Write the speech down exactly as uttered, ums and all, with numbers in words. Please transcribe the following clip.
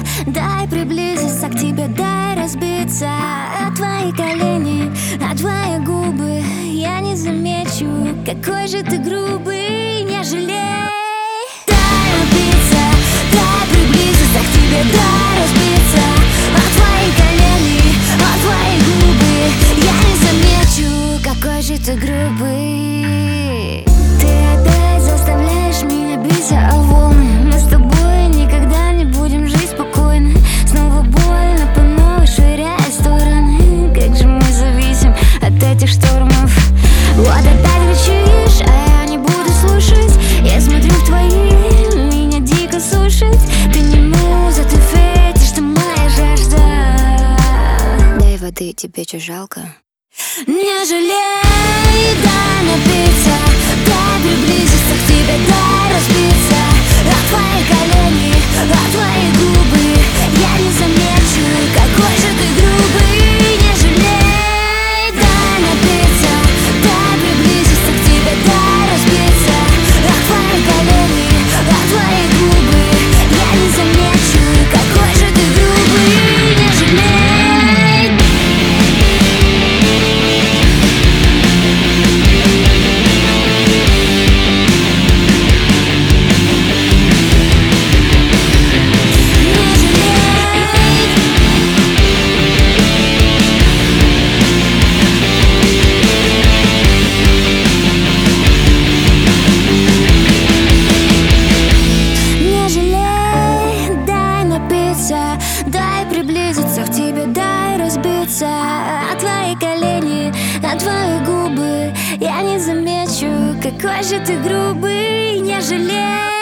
дай приблизиться к тебе, дай разбиться о твои колени, о твои губы. Я не замечу, какой же ты грубый, не жалей. Дай напиться, дай приблизиться к тебе, дай разбиться о твои колени, о твои губы. Я не замечу, какой же ты грубый. Ты опять заставляешь меня биться о волны. Мы с тобой никогда не будем жить спокойно. Снова больно, по новой швыряя стороны. Как же мы зависим от этих штормов. Вот опять кричишь, а я не буду слушать. Я смотрю в твои, меня дико сушит. Ты не муза, ты фетиш, ты моя жажда. Дай воды, тебе чё жалко? Не жалей, дай напиться, дай приблизиться к тебе, дай разбиться о твои колени, о твои губы. Я не замечу, какой же ты грубый. Не жалей, дай напиться, дай приблизиться к тебе, дай разбиться о твои колени, о твои губы. Я не замечу, какой же ты грубый. Не жалей. Дай приблизиться к тебе, дай разбиться о твои колени, о твои губы. Я не замечу, какой же ты грубый, не жалей.